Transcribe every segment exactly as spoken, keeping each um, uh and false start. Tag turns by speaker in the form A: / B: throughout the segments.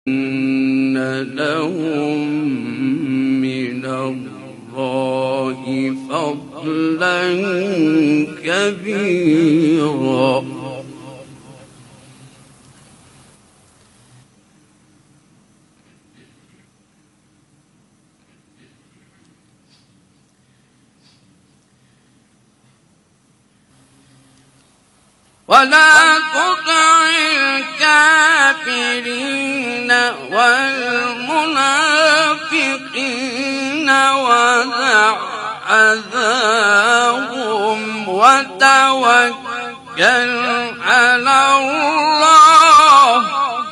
A: إن لهم من الله فضلا كبيرا ولا تطع الكافرين والمنافقين ودع أذاهم وتوكل على الله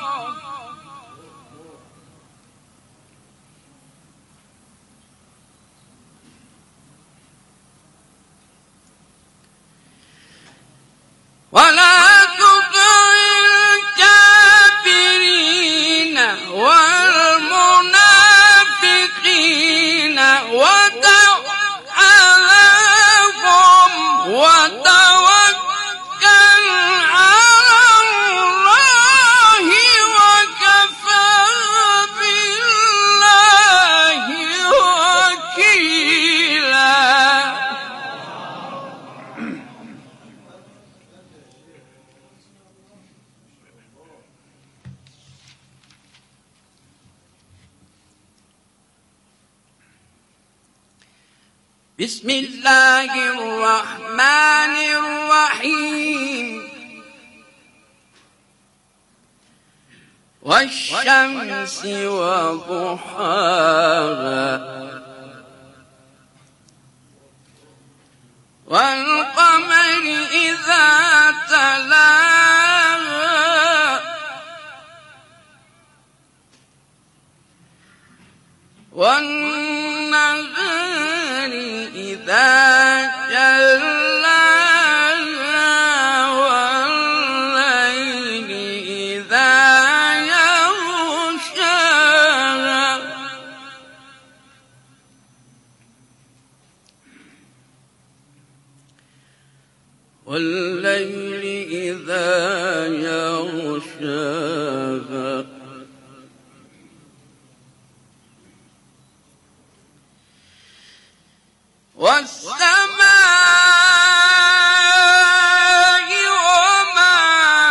A: ولا تطع الكافرين والمنافقين ودع أذاهم وتوكل على الله وكفى بالله وكيلا. بسم الله الرحمن الرحيم والشمس وضحاها والقمر إذا تلاها والنهار إذا جلاها والليل إذا يغشاها والليل إذا يغشاها والسماء وما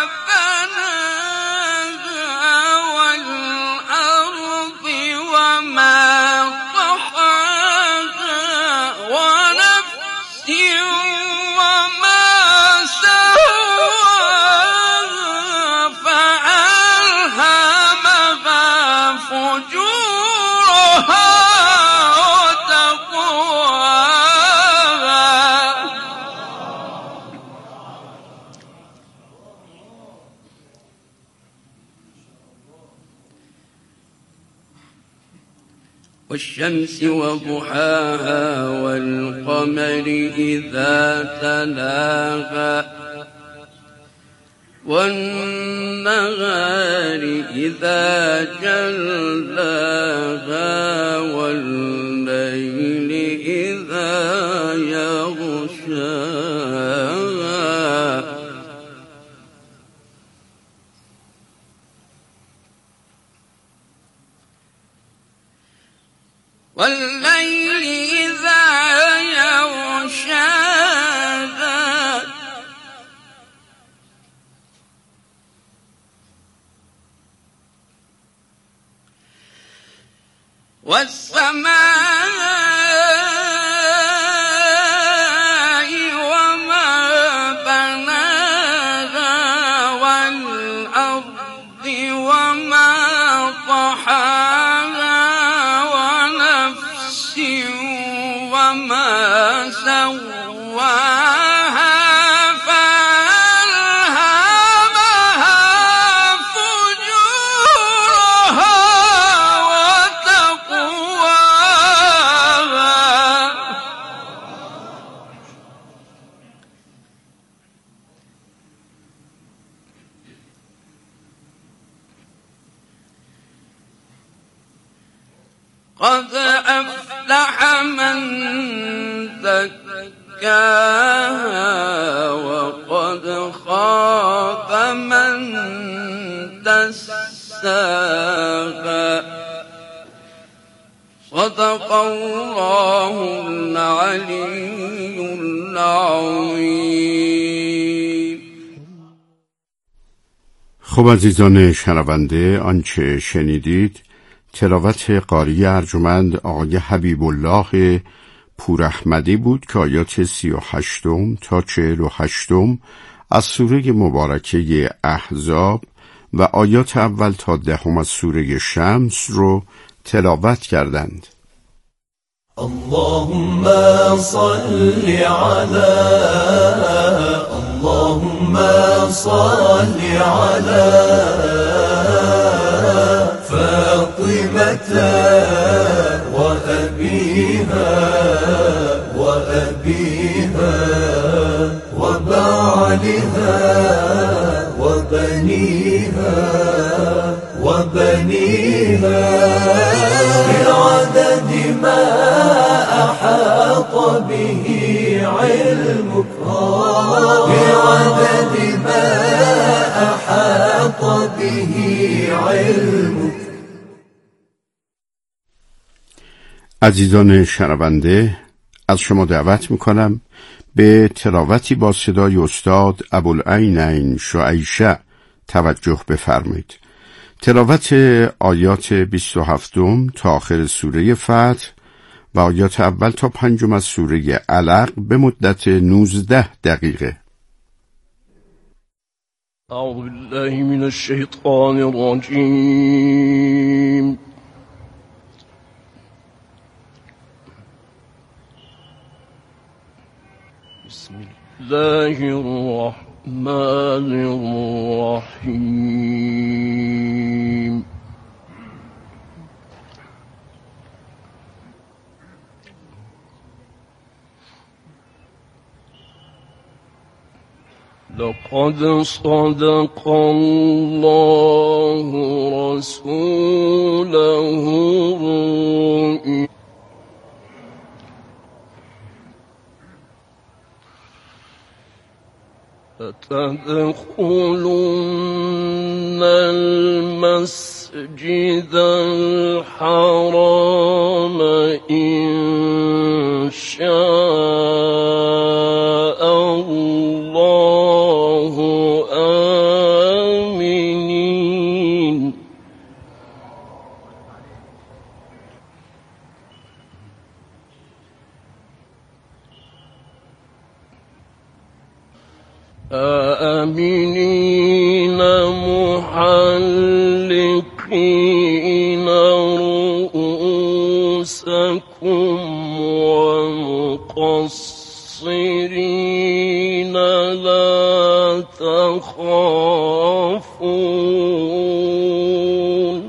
A: بناها والأرض وما طحاها ونفس وما سواها فألهمها فجورها والشمس وضحاها والقمر إذا تلاها والنهار إذا جلاها والليل إذا يغشاها والليل إذا يغشاها والسماء وما بناها والأرض وما طحاها وما سواها فألهمها فجورها وتقواها قد أفلح من زكاها وقد خاب من دساها دساها صدق الله العلي العظیم.
B: خب عزیزان شنونده، آنچه شنیدید تلاوت قاری ارجمند آقای حبیب الله پوراحمدی بود که آیات سی و هشتم تا چهل و هشتم از سوره مبارکه احزاب و آیات اول تا دهم از سوره شمس رو تلاوت کردند.
C: اللهم صل على اللهم صل على فاطمة وأبيها وأبيها وبعلها وبنيها وبنيها بعدد ما أحاط به علمك بعدد ما أحاط به علمك.
B: عزیزان شنونده، از شما دعوت میکنم به تلاوتی با صدای استاد ابوالعینین شعیشه توجه بفرمایید. تلاوت آیات بیست و هفتم تا آخر سوره فتح و آیات اول تا پنجم از سوره علق به مدت نوزده دقیقه.
D: اعوذ بالله من الشیطان الرجیم. بسم الله الرحمن الرحیم. لقد صدق الله رسوله الرؤيا لتدخلن المسجد الحرام إن شاء الله آمنين آمنين محلقين رؤوسكم ومقصرين لا تخافون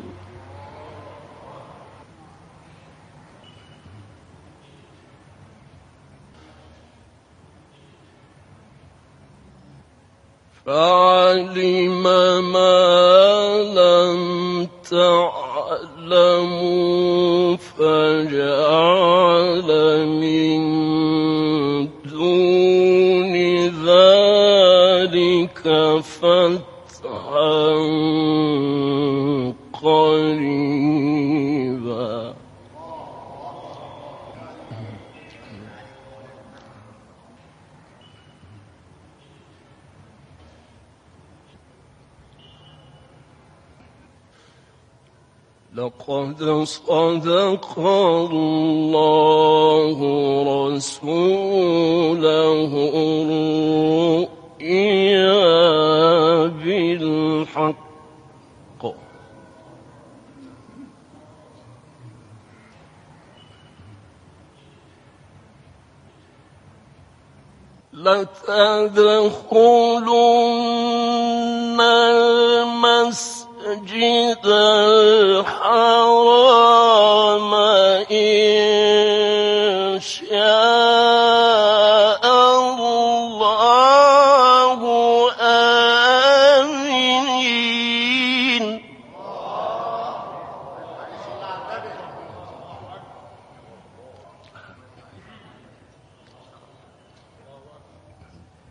D: فعلم ما لم تعلموا فجعل من دون ذلك فتحا قريبا. لقد صدق الله رسوله الرؤيا بالحق لتدخلن المسجد الحرام إن شاء الله آمنين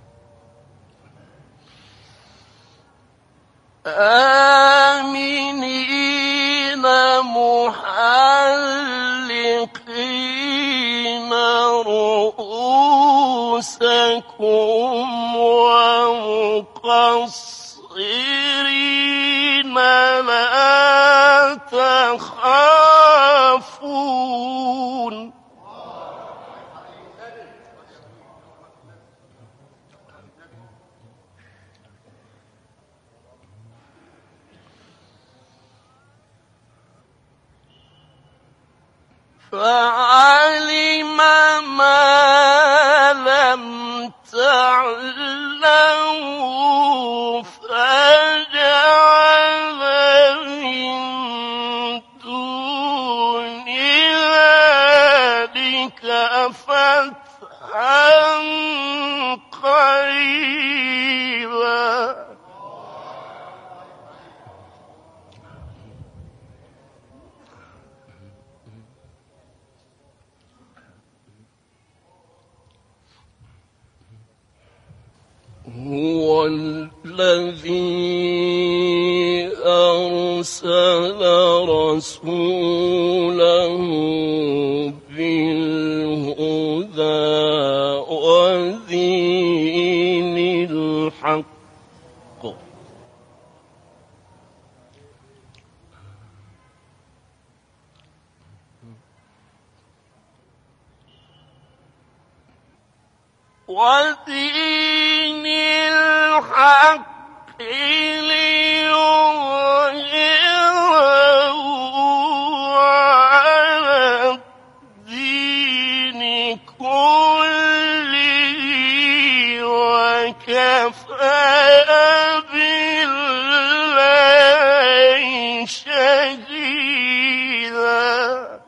D: آمنين محلقين رؤوسكم ومقصرين لا تخافون فعلم ما لم تعلموا فجعل من دون ذلك فتحا قريبا هو الذي أرسل رسوله بالهدى ودين الحق ودين الحق ليظهره على الدين كله وكفى بالله شهيدا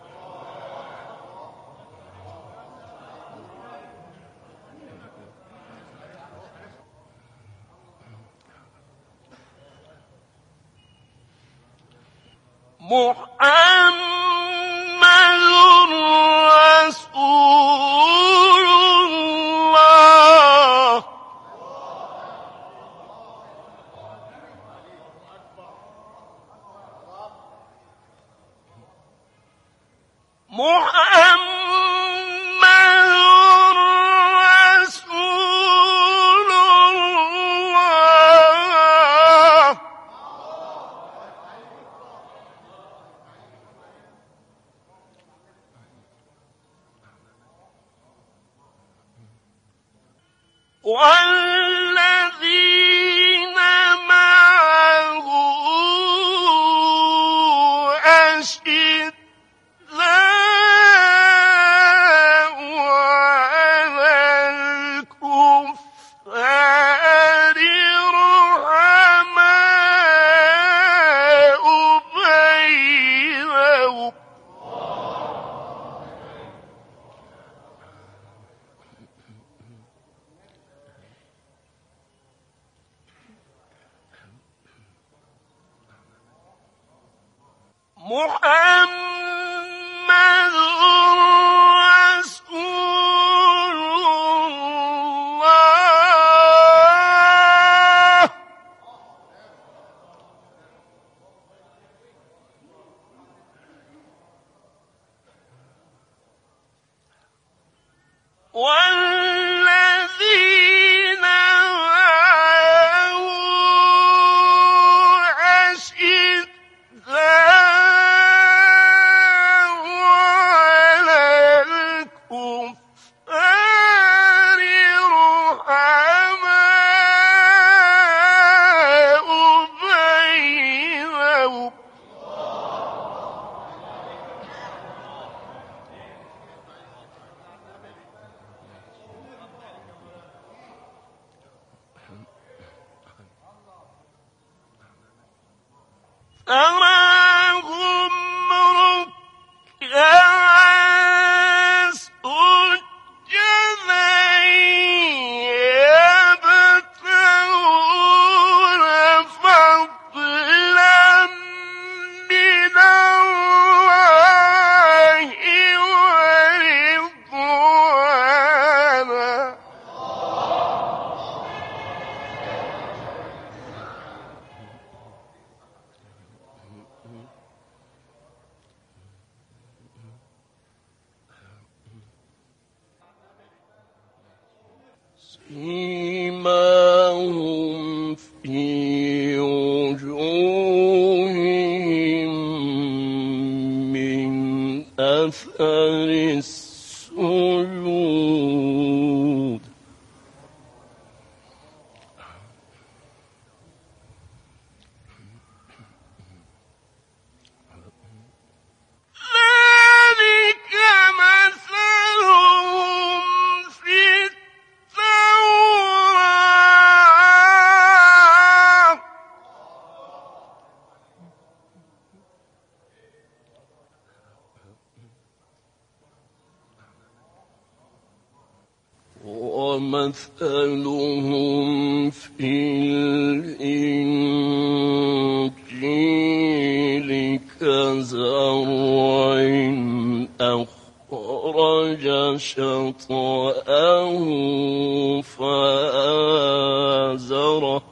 D: محمد رسول الله محمد رسول الله والذين معه أشداء على الكفار رحماء بينهم محمد رسول الله والذين معه أشداء
A: سيماهم في وجوههم من أثر السجود ذلك مثلهم في التوراة ومثلهم في الإنجيل كزرع أخرج شطأه فآزره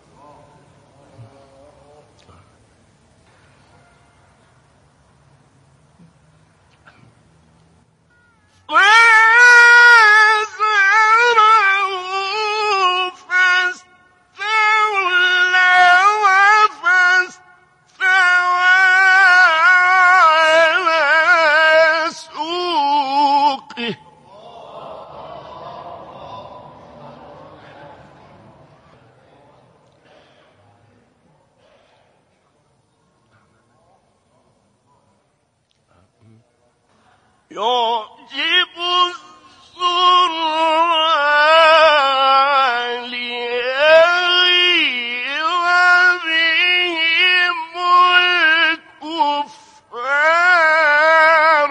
A: يعجب الزراع ليغيظ بهم الكفار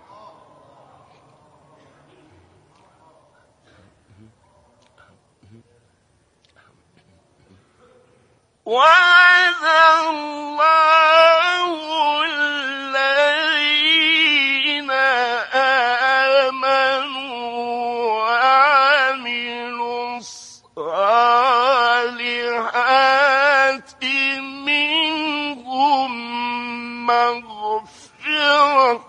A: وعد الله الذين آمنوا وعملوا الصالحات منهم مغفرة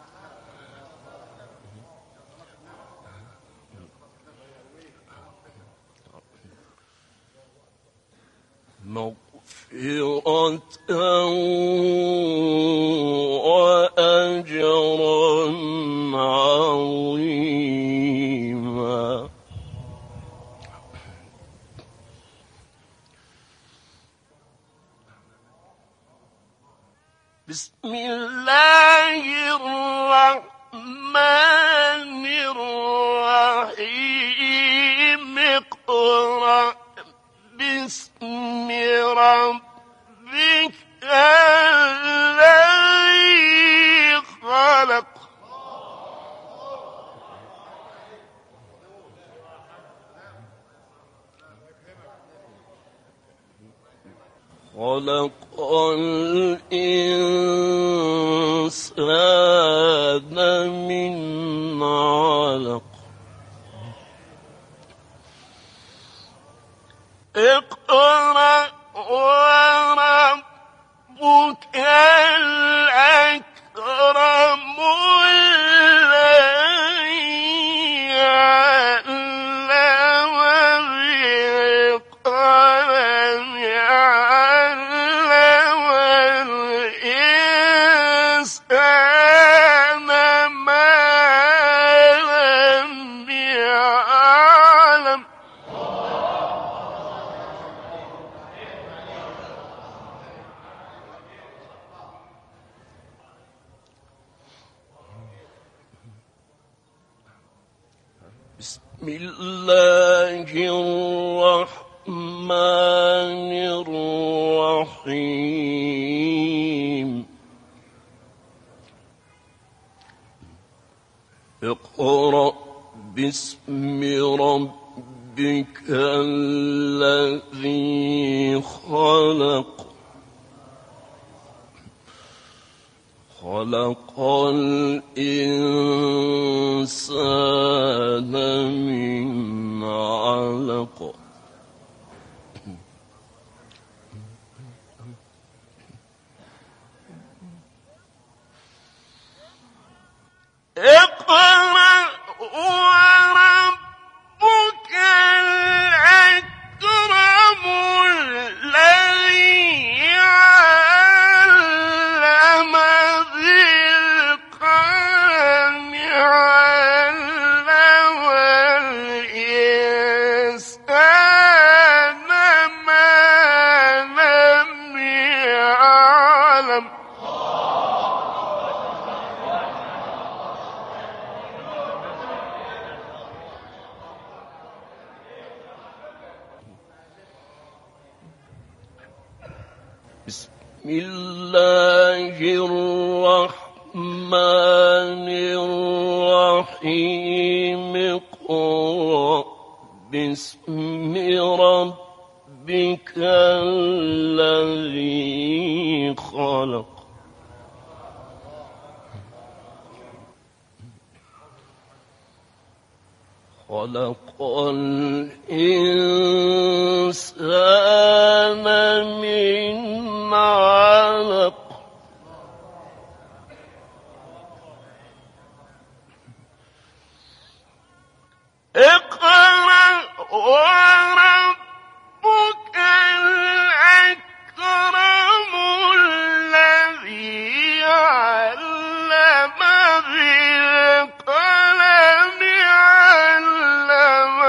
A: مغفرة وأجرا عظيما بسم الله الرحمن الرحيم اقرأ باسم ربك الذي خلق خلق الإنسان من علق اقرأ وربك الأكرم الذي علم بالقلم علم الإنسان ما لم يعلم بسم الله الرحمن الرحيم اقرأ باسم ربك الذي خلق خلق الإنسان من علق اقرأ وربك الله الرحمن الرحيم اقرأ باسم ربك الذي خلق خلق الإنسان من علق اقرأ وربك الأكرم الذي علم بالقلم علم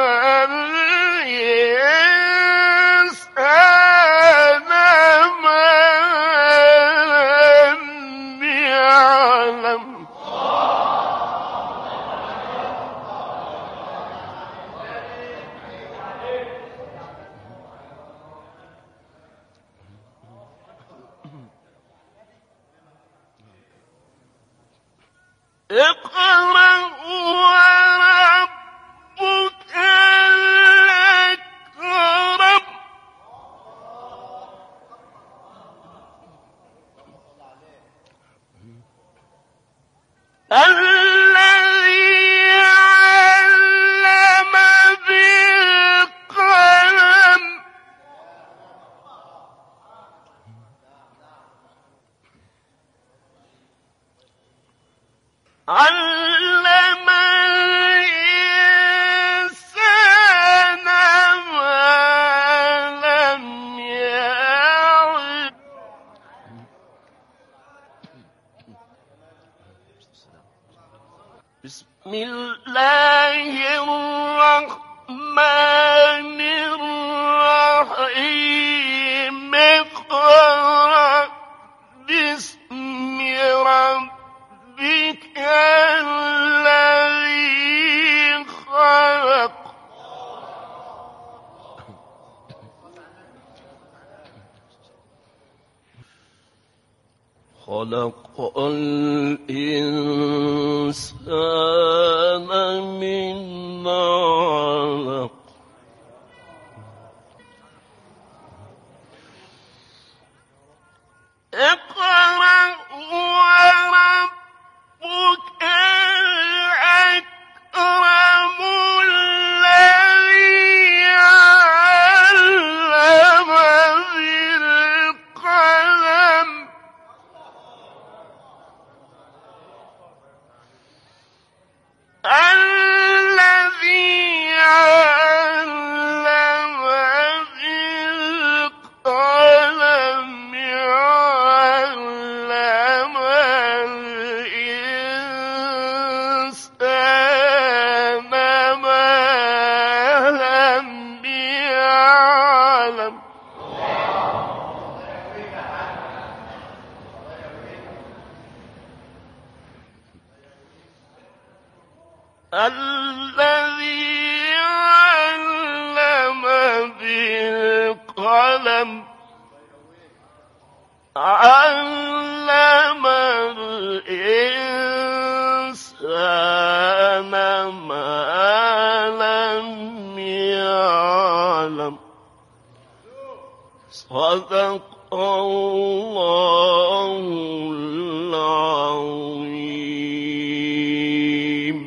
A: الإنسان ما لم يعلم اقرأ وربك الأكرم الذي علم بالقلم علم الإنسان ما لم يعلم بسم الله الرحمن الرحيم اقرأ باسم ربك الذي خلق خلق الإنسان من علق اقرأ وربك الأكرم الذي علم بالقلم الذي علم بالقلم علم الإنسان ما لم يعلم الذي علم بالقلم علم الإنسان ما لم يعلم صدق الله العظیم.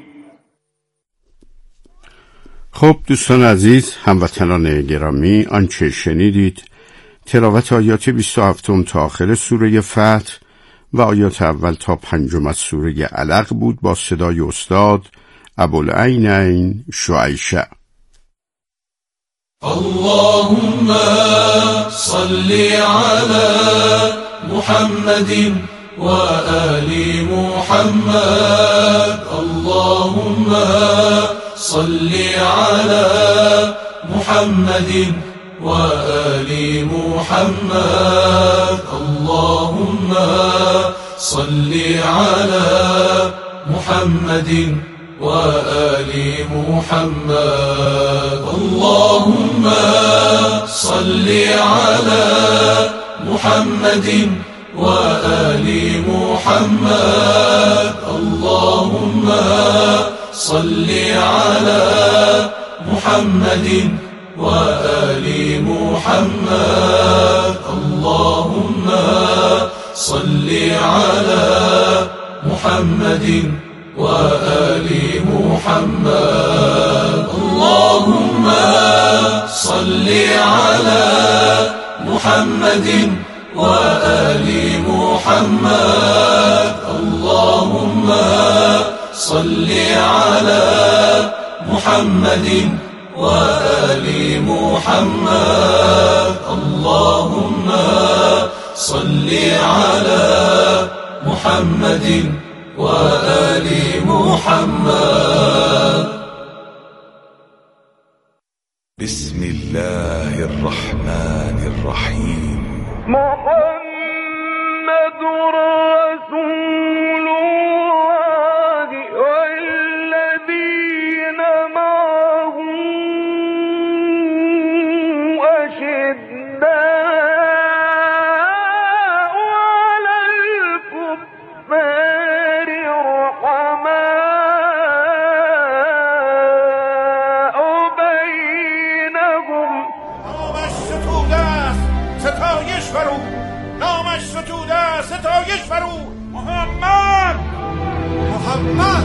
B: خب دوستان عزیز، هموطنان گرامی، آنچه شنیدید تلاوت آیات بیست و هفت تا آخر سوره فتح و آیات اول تا پنجم از سوره علق بود با صدای استاد ابوالعینین شعیشه.
C: اللهم صل على محمد وآل محمد. اللهم صل على محمد وآل محمد. اللهم صل على محمد وآل محمد. اللهم صل على محمد وآل محمد اللهم صل على محمد وآل محمد اللهم صل على محمد وآل محمد اللهم صل على محمد وآل محمد اللهم صل على محمد وآل محمد اللهم صل على محمد وآل محمد.
E: بسم الله الرحمن الرحيم.
D: محمد رسول الله والذين معه أشداء على الكفار رحماء بينهم.
F: نامش ستوده است ستایش فرو، نامش ستوده است ستایش فرو. محمد محمد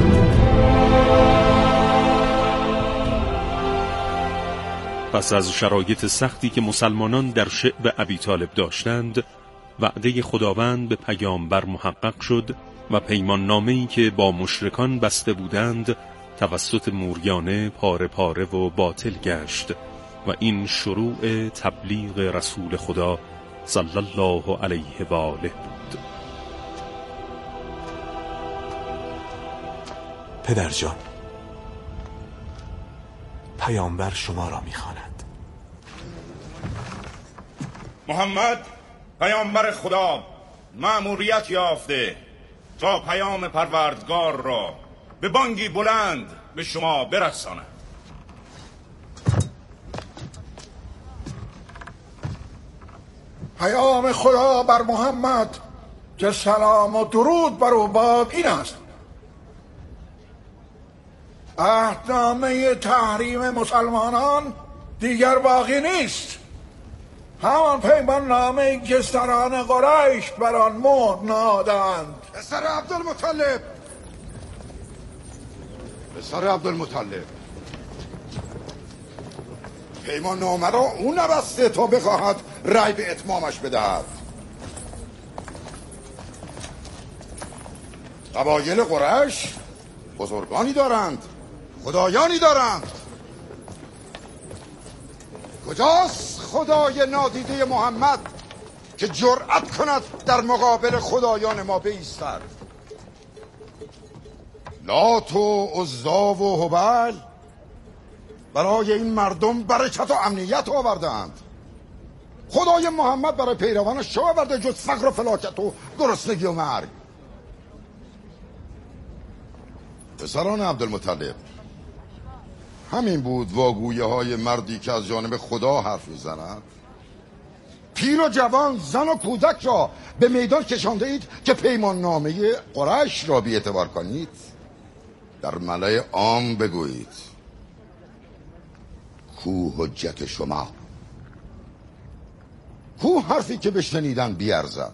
G: پس از شرایط سختی که مسلمانان در شعب ابی طالب داشتند، وعده خداوند به پیامبر محقق شد و پیمان نامه‌ای که با مشرکان بسته بودند توسط موریانه پاره پاره و باطل گشت و این شروع تبلیغ رسول خدا صلی الله علیه و آله بود.
E: پدر جان، پیامبر شما را می‌خواند.
F: محمد پیامبر خدا مأموریت یافته تا پیام پروردگار را به بانگی بلند به شما برساند.
H: پیام خدا بر محمد که سلام و درود بر او باد این است: عهدنامه تحریم مسلمانان دیگر باقی نیست. همان پیمان نامه‌ای که سران قریش بر آن مهر نهادند.
I: پسر عبدالمطلب، پسر عبدالمطلب، پیمان نامه را او نبسته تا بخواهد رأی به اتمامش بدهد. قبایل قریش بزرگانی دارند، خدایانی دارند. کجاست خدای نادیده محمد که جرأت کند در مقابل خدایان ما بایستد؟ لات و عزا و هبل برای این مردم برکت و امنیت آوردند. خدای محمد برای پیروانش چه آورده جز فقر و فلاکت و گرسنگی و مرگ؟ پسران عبدالمطلب، همین بود واگویه های مردی که از جانب خدا حرف میزند؟ پیر و جوان، زن و کودک را به میدان کشانده اید که پیمان نامه قریش را بی اعتبار کنید. در ملأ عام بگویید کو حجت شما؟ کو حرفی که بشنیدن بیارزد؟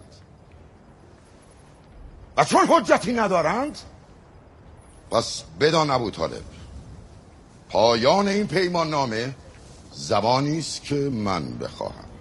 I: و چون حجتی ندارند، پس بدان ابوطالب، پایان این پیمان نامه زمانی است که من بخواهم.